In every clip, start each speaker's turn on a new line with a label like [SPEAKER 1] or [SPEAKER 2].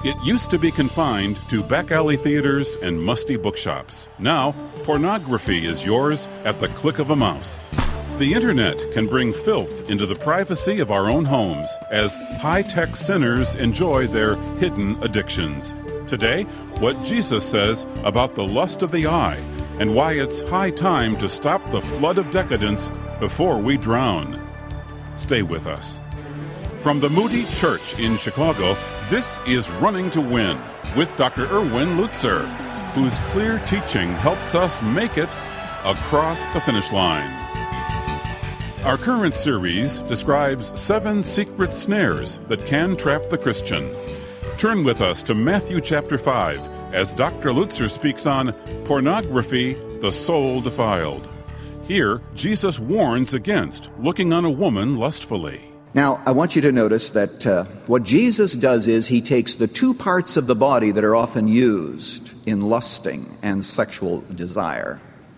[SPEAKER 1] It used to be confined to back alley theaters and musty bookshops. Now, pornography is yours at the click of a mouse. The internet can bring filth into the privacy of our own homes as high-tech sinners enjoy their hidden addictions. Today, what Jesus says about the lust of the eye and why it's high time to stop the flood of decadence before we drown. Stay with us. From the Moody Church in Chicago, this is Running to Win with Dr. Erwin Lutzer, whose clear teaching helps us make it across the finish line. Our current series describes 7 secret snares that can trap the Christian. Turn with us to Matthew chapter 5 as Dr. Lutzer speaks on pornography, the soul defiled. Here, Jesus warns against looking on a woman lustfully.
[SPEAKER 2] Now, I want you to notice that what Jesus does is he takes the 2 parts of the body that are often used in lusting and sexual desire.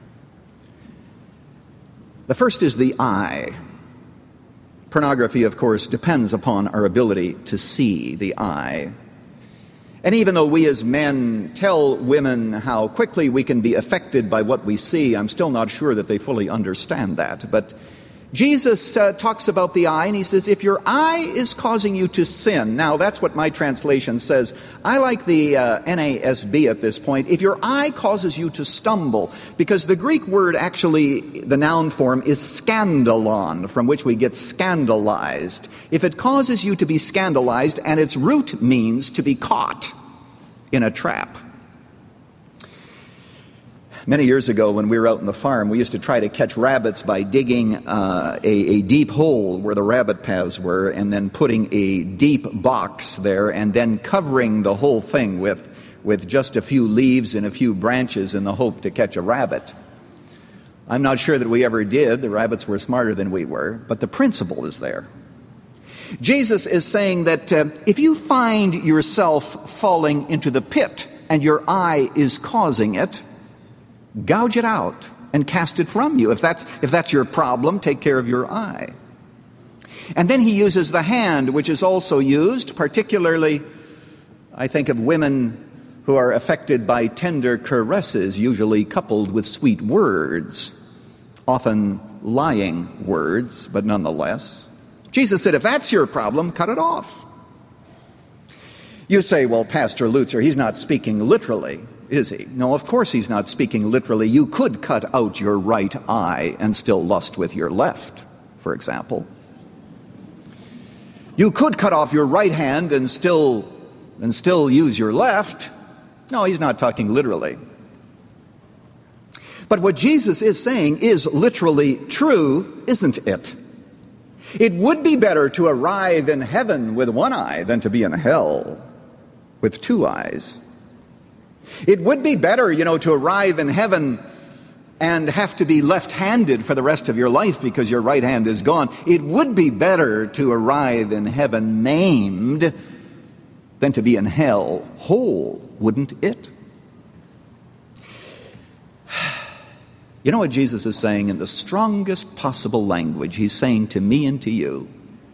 [SPEAKER 2] The first is the eye. Pornography, of course, depends upon our ability to see the eye. And even though we as men tell women how quickly we can be affected by what we see, I'm still not sure that they fully understand that. But Jesus talks about the eye, and he says, if your eye is causing you to sin, now that's what my translation says. I like the NASB at this point. If your eye causes you to stumble, because the Greek word actually, the noun form, is scandalon, from which we get scandalized. If it causes you to be scandalized, and its root means to be caught in a trap. Many years ago, when we were out on the farm, we used to try to catch rabbits by digging a deep hole where the rabbit paths were, and then putting a deep box there, and then covering the whole thing with just a few leaves and a few branches in the hope to catch a rabbit. I'm not sure that we ever did. The rabbits were smarter than we were, but the principle is there. Jesus is saying that if you find yourself falling into the pit and your eye is causing it, gouge it out and cast it from you. If that's your problem, take care of your eye. And then he uses the hand, which is also used, particularly, I think of women who are affected by tender caresses, usually coupled with sweet words, often lying words, but nonetheless. Jesus said, if that's your problem, cut it off. You say, well, Pastor Lutzer, he's not speaking literally, is he? No, of course he's not speaking literally. You could cut out your right eye and still lust with your left, for example. You could cut off your right hand and still use your left. No, he's not talking literally. But what Jesus is saying is literally true, isn't it? It would be better to arrive in heaven with one eye than to be in hell with 2 eyes. It would be better, to arrive in heaven and have to be left-handed for the rest of your life because your right hand is gone. It would be better to arrive in heaven maimed than to be in hell whole, wouldn't it? You know what Jesus is saying in the strongest possible language? He's saying to me and to you,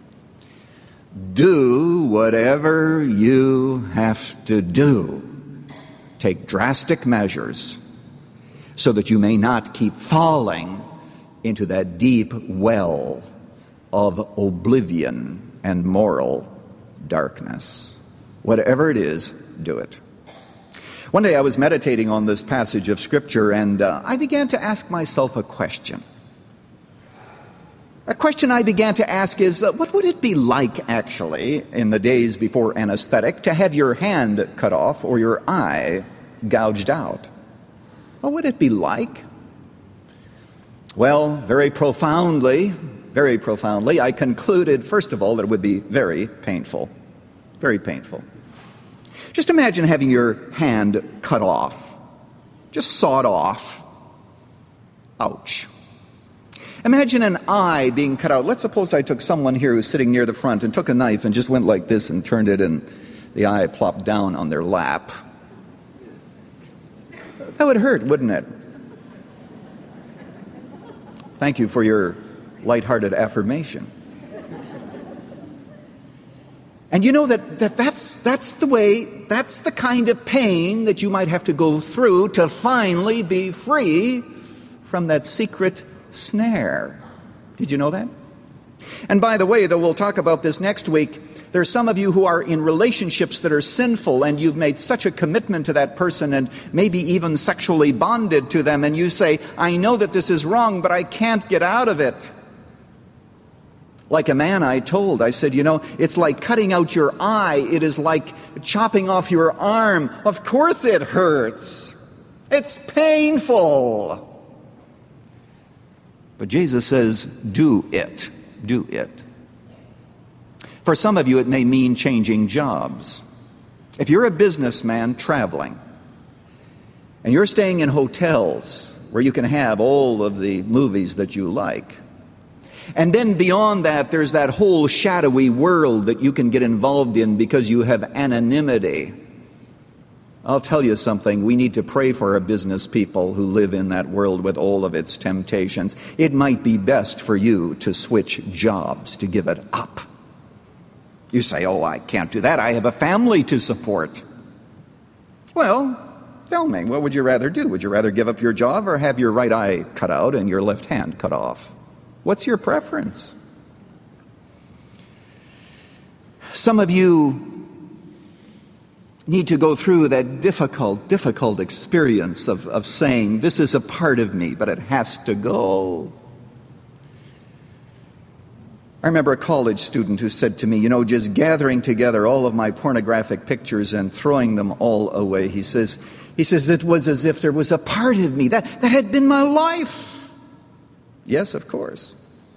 [SPEAKER 2] do whatever you have to do. Take drastic measures so that you may not keep falling into that deep well of oblivion and moral darkness. Whatever it is, do it. One day I was meditating on this passage of Scripture, and I began to ask myself a question. A question I began to ask is, what would it be like, actually, in the days before anesthetic, to have your hand cut off or your eye gouged out? What would it be like? Well, very profoundly, I concluded, first of all, that it would be very painful. Very painful. Just imagine having your hand cut off. Just sawed off. Ouch. Imagine an eye being cut out. Let's suppose I took someone here who's sitting near the front and took a knife and just went like this and turned it, and the eye plopped down on their lap. That would hurt, wouldn't it? Thank you for your lighthearted affirmation. And you know that's the kind of pain that you might have to go through to finally be free from that secret snare. Did you know that? And by the way, though we'll talk about this next week, there's some of you who are in relationships that are sinful, and you've made such a commitment to that person and maybe even sexually bonded to them, and you say, I know that this is wrong, but I can't get out of it. Like a man I said, you know, it's like cutting out your eye. It is like chopping off your arm. Of course it hurts. It's painful. But Jesus says, do it. Do it. For some of you, it may mean changing jobs. If you're a businessman traveling, and you're staying in hotels where you can have all of the movies that you like, and then beyond that, there's that whole shadowy world that you can get involved in because you have anonymity. I'll tell you something. We need to pray for our business people who live in that world with all of its temptations. It might be best for you to switch jobs, to give it up. You say, oh, I can't do that. I have a family to support. Well, tell me, what would you rather do? Would you rather give up your job or have your right eye cut out and your left hand cut off? What's your preference? Some of you need to go through that difficult experience of saying, this is a part of me, but it has to go. I remember a college student who said to me, you know, just gathering together all of my pornographic pictures and throwing them all away, he says it was as if there was a part of me that had been my life. Yes, of course.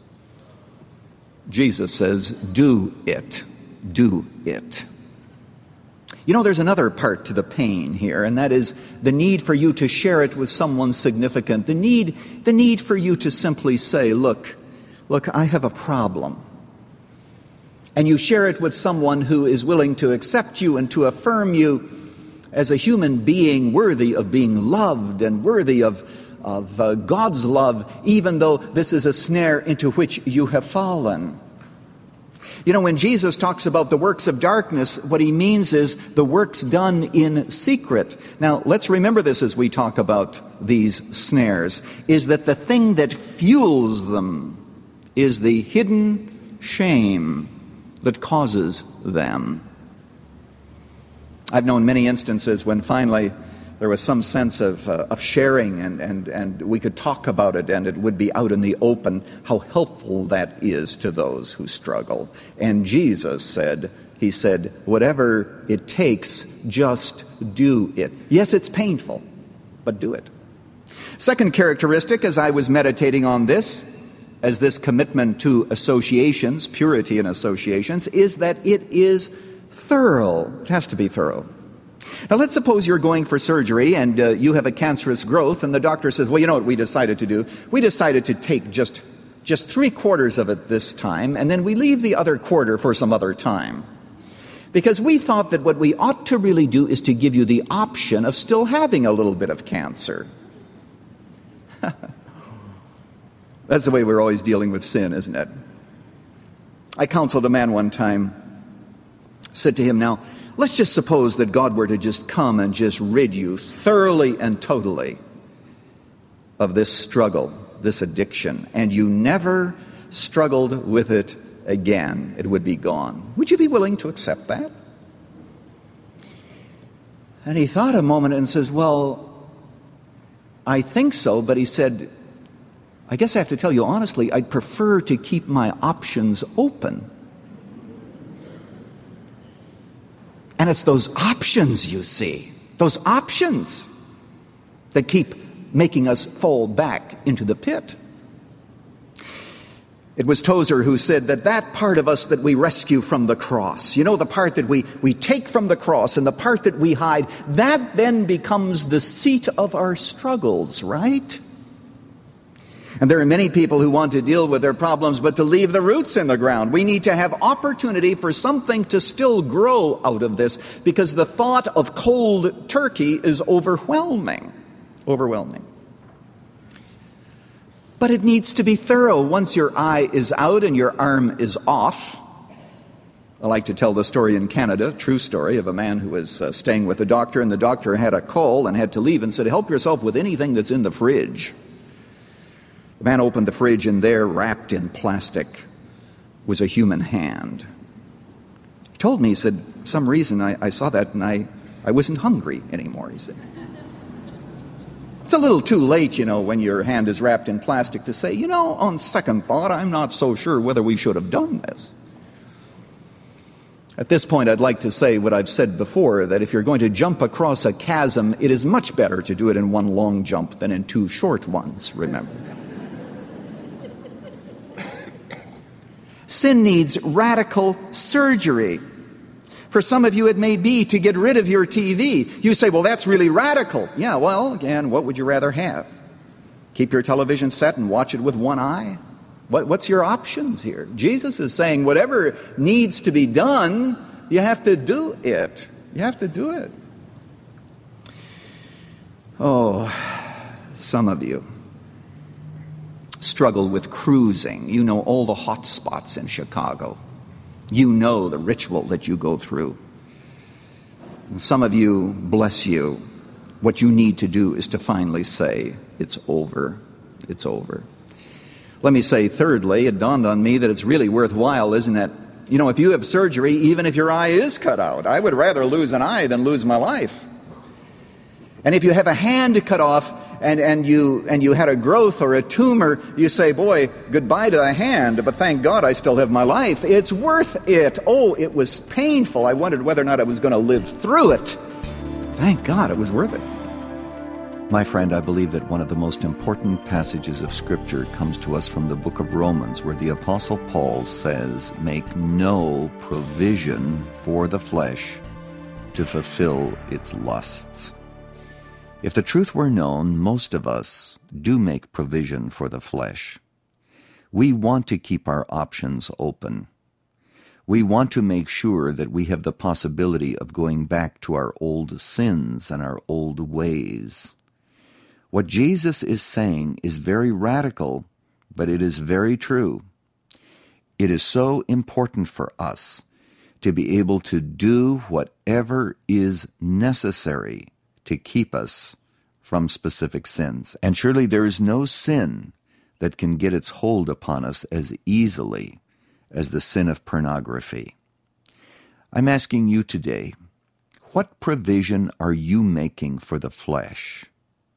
[SPEAKER 2] Jesus says, do it. Do it. You know, there's another part to the pain here, and that is the need for you to share it with someone significant. The need for you to simply say, look, I have a problem. And you share it with someone who is willing to accept you and to affirm you as a human being worthy of being loved and worthy of God's love, even though this is a snare into which you have fallen. You know, when Jesus talks about the works of darkness, what he means is the works done in secret. Now, let's remember this as we talk about these snares, is that the thing that fuels them is the hidden shame that causes them. I've known many instances when finally there was some sense of sharing and we could talk about it and it would be out in the open, how helpful that is to those who struggle. And Jesus said, he said, whatever it takes, just do it. Yes, it's painful, but do it. Second characteristic, as I was meditating on this, as this commitment to associations, purity in associations, is that it is thorough. It has to be thorough. Now let's suppose you're going for surgery and you have a cancerous growth and the doctor says, well, you know what we decided to do? We decided to take just 3/4 of it this time and then we leave the other quarter for some other time. Because we thought that what we ought to really do is to give you the option of still having a little bit of cancer. That's the way we're always dealing with sin, isn't it? I counseled a man one time, said to him, now, let's just suppose that God were to just come and just rid you thoroughly and totally of this struggle, this addiction, and you never struggled with it again. It would be gone. Would you be willing to accept that? And he thought a moment and says, well, I think so, but he said, I guess I have to tell you honestly, I'd prefer to keep my options open. And it's those options, you see, those options that keep making us fall back into the pit. It was Tozer who said that part of us that we rescue from the cross, you know, the part that we take from the cross and the part that we hide, that then becomes the seat of our struggles, right? And there are many people who want to deal with their problems, but to leave the roots in the ground. We need to have opportunity for something to still grow out of this, because the thought of cold turkey is overwhelming. Overwhelming. But it needs to be thorough. Once your eye is out and your arm is off, I like to tell the story in Canada, true story, of a man who was staying with a doctor, and the doctor had a call and had to leave and said, help yourself with anything that's in the fridge. The man opened the fridge, and there, wrapped in plastic, was a human hand. He told me, he said, for some reason I saw that and I wasn't hungry anymore, he said. It's a little too late, when your hand is wrapped in plastic to say, on second thought, I'm not so sure whether we should have done this. At this point, I'd like to say what I've said before, that if you're going to jump across a chasm, it is much better to do it in one long jump than in two short ones, remember. Sin needs radical surgery. For some of you, it may be to get rid of your TV. You say, well, that's really radical. Yeah, well, again, what would you rather have? Keep your television set and watch it with one eye? What's your options here? Jesus is saying whatever needs to be done, you have to do it. You have to do it. Oh, some of you struggle with cruising. You know all the hot spots in Chicago. You know the ritual that you go through. And some of you, bless you, what you need to do is to finally say, it's over. It's over. Let me say, thirdly, it dawned on me that it's really worthwhile, isn't it? If you have surgery, even if your eye is cut out, I would rather lose an eye than lose my life. And if you have a hand cut off and you had a growth or a tumor, you say, boy, goodbye to the hand, but thank God I still have my life. It's worth it. Oh, it was painful. I wondered whether or not I was going to live through it. Thank God it was worth it. My friend, I believe that one of the most important passages of Scripture comes to us from the book of Romans, where the Apostle Paul says, make no provision for the flesh to fulfill its lusts. If the truth were known, most of us do make provision for the flesh. We want to keep our options open. We want to make sure that we have the possibility of going back to our old sins and our old ways. What Jesus is saying is very radical, but it is very true. It is so important for us to be able to do whatever is necessary to keep us from specific sins. And surely there is no sin that can get its hold upon us as easily as the sin of pornography. I'm asking you today, what provision are you making for the flesh?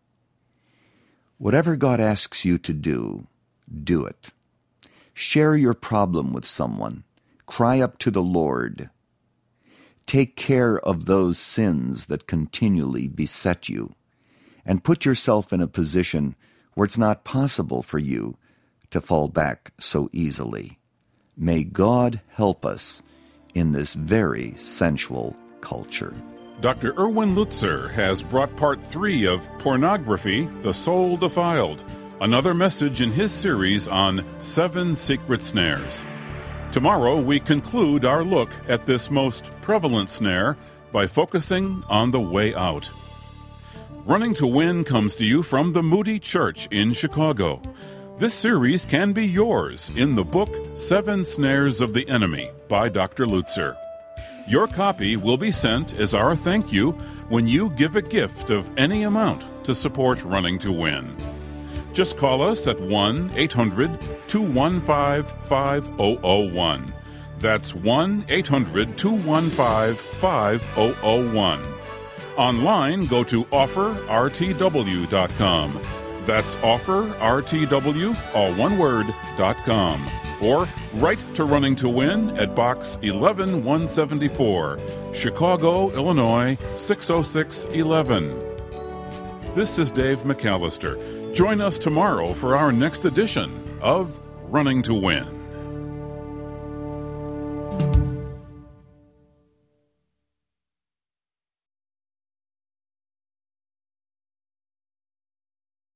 [SPEAKER 2] Whatever God asks you to do, do it. Share your problem with someone. Cry up to the Lord. Take care of those sins that continually beset you, and put yourself in a position where it's not possible for you to fall back so easily. May God help us in this very sensual culture.
[SPEAKER 1] Dr. Erwin Lutzer has brought part 3 of Pornography, the Soul Defiled, another message in his series on 7 Secret Snares. Tomorrow we conclude our look at this most prevalent snare by focusing on the way out. Running to Win comes to you from the Moody Church in Chicago. This series can be yours in the book 7 Snares of the Enemy by Dr. Lutzer. Your copy will be sent as our thank you when you give a gift of any amount to support Running to Win. Just call us at 1-800-215-5001. That's 1-800-215-5001. Online, go to offerrtw.com. That's offerrtw, all one word, .com. Or write to Running to Win at Box 11174, Chicago, Illinois 60611. This is Dave McAllister. Join us tomorrow for our next edition of Running to Win.